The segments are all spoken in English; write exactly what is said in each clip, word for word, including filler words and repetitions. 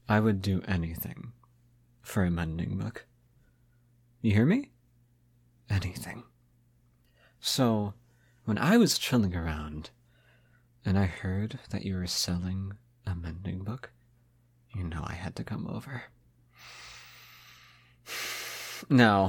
I would do anything for a mending book. You hear me? Anything. So, when I was chilling around, and I heard that you were selling a mending book, you know I had to come over. Now,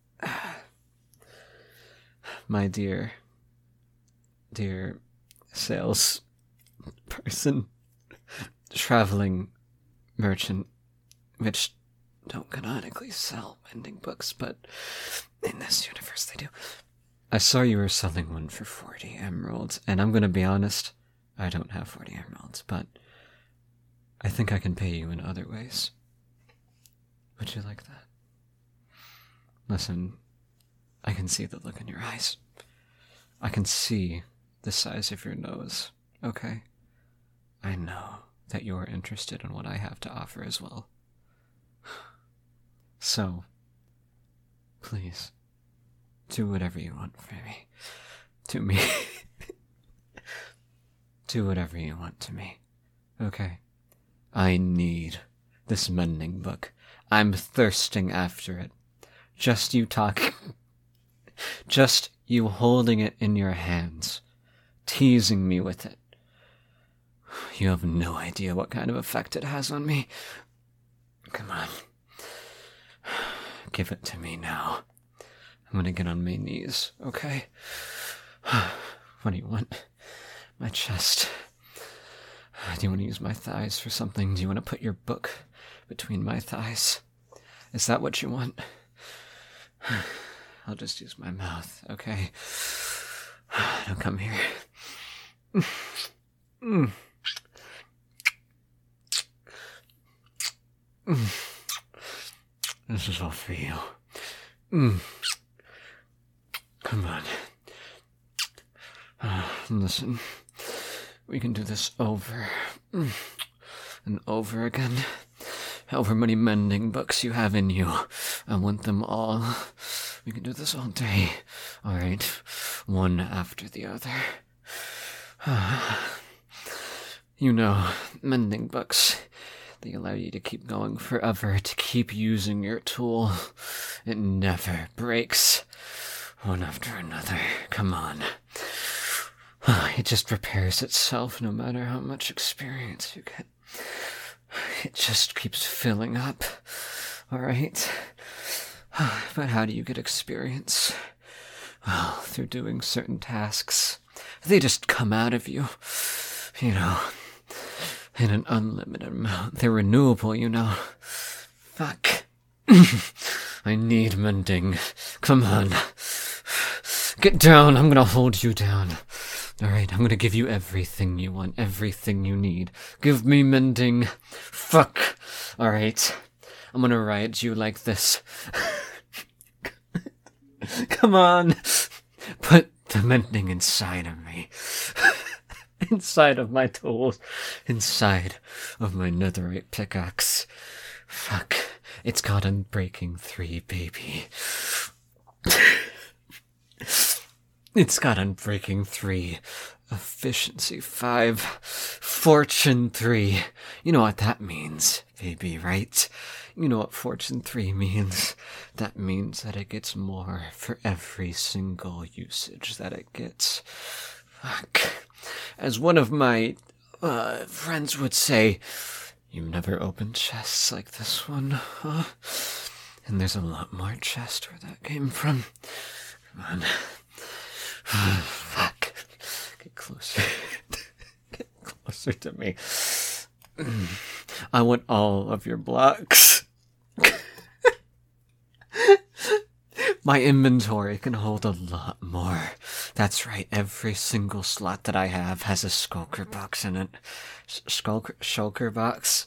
my dear, dear sales person, traveling merchant, which don't canonically sell mending books, but in this universe they do. I saw you were selling one for forty emeralds, and I'm gonna be honest, I don't have forty emeralds, but I think I can pay you in other ways. Would you like that? Listen, I can see the look in your eyes. I can see the size of your nose, okay? I know that you're interested in what I have to offer as well. So, please, do whatever you want for me. To me. Do whatever you want to me. Okay? I need this mending book. I'm thirsting after it. Just you talking. Just you holding it in your hands. Teasing me with it. You have no idea what kind of effect it has on me. Come on. Give it to me now. I'm gonna get on my knees, okay? What do you want? My chest. Do you want to use my thighs for something? Do you want to put your book between my thighs? Is that what you want? I'll just use my mouth, okay? Now come here. Mm. Mm. This is all for you. Mm. Come on. Uh, listen, we can do this over mm, and over again. However many mending books you have in you, I want them all. We can do this all day. Alright, one after the other. You know, mending books, they allow you to keep going forever, to keep using your tool. It never breaks. One after another. Come on. It just repairs itself no matter how much experience you get. It just keeps filling up. Alright? But how do you get experience? Well, through doing certain tasks. They just come out of you. You know, in an unlimited amount. They're renewable, you know. Fuck. I need mending. Come on. Get down. I'm gonna hold you down. Alright, I'm gonna give you everything you want, everything you need. Give me mending. Fuck. Alright. I'm gonna ride you like this. Come on. Put the mending inside of me. Inside of my tools. Inside of my netherite pickaxe. Fuck. It's got Unbreaking three, baby. It's got Unbreaking three, Efficiency five, Fortune three. You know what that means, baby, right? You know what Fortune three means. That means that it gets more for every single usage that it gets. Fuck. As one of my uh, friends would say, you've never opened chests like this one, huh? And there's a lot more chest where that came from. Come on. Fuck. Get closer. Get closer to me. I want all of your blocks. My inventory can hold a lot more. That's right, every single slot that I have has a shulker box in it. Shulker, shulker box?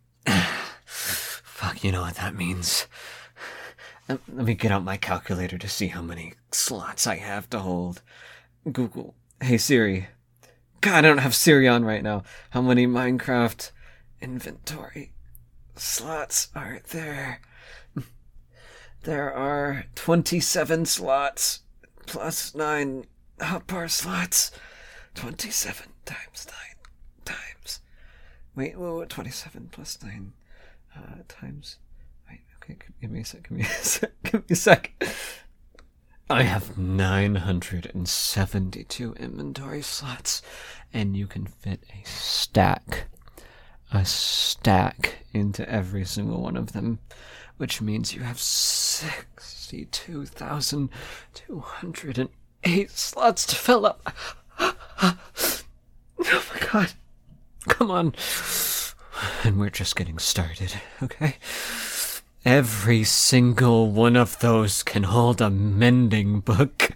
Fuck, you know what that means. Let me get out my calculator to see how many slots I have to hold. Google. Hey Siri. God, I don't have Siri on right now. How many Minecraft inventory slots are there? There are twenty-seven slots plus nine hotbar slots. twenty-seven times nine times. Wait, whoa, twenty-seven plus nine. uh, times. Wait, okay, give me a sec. Give me a sec. Give me a sec. I have nine hundred seventy-two inventory slots, and you can fit a stack, a stack into every single one of them, which means you have sixty-two thousand two hundred eight slots to fill up. Oh my god. Come on. And we're just getting started, okay? Every single one of those can hold a mending book.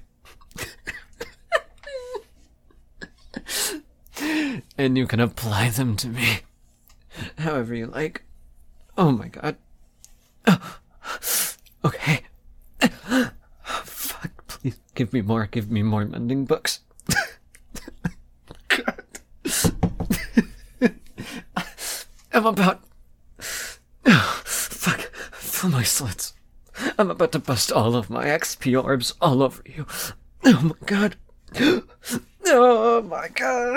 And you can apply them to me however you like. Oh my god. Oh, okay. Oh, fuck, please give me more, give me more mending books. God. I'm about... Oh, fuck. Fill my slits. I'm about to bust all of my X P orbs all over you. Oh my god. Oh my god.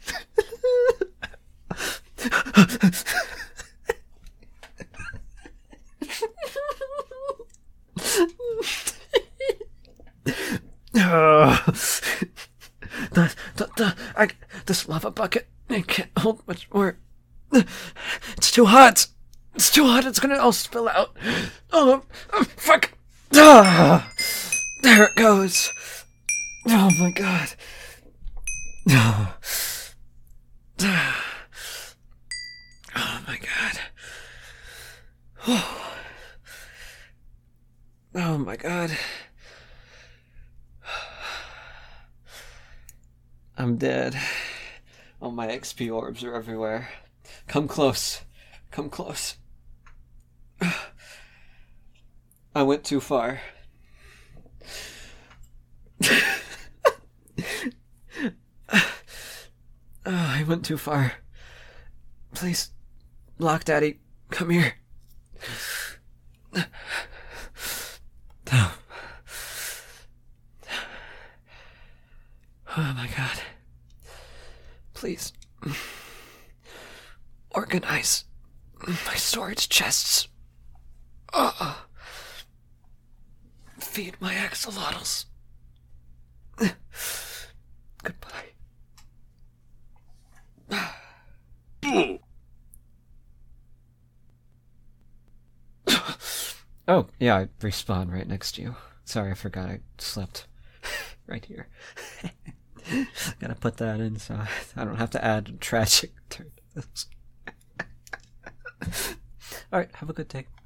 Oh. The, the, the, I, this lava bucket, I can't hold much more. It's too hot. It's too hot. It's gonna all spill out. Oh, oh fuck. Ah, there it goes. Oh my god. Oh, oh my god. Oh, oh my god. I'm dead. All my X P orbs are everywhere. Come close. Come close. I went too far. Oh, I went too far. Please, Block Daddy, come here. Oh. Oh my god. Please. Organize my storage chests. Oh. Feed my axolotls. Goodbye. Oh, yeah, I respawned right next to you. Sorry, I forgot I slept right here. Gotta put that in so I don't have to add a tragic turn to this. Alright, have a good day.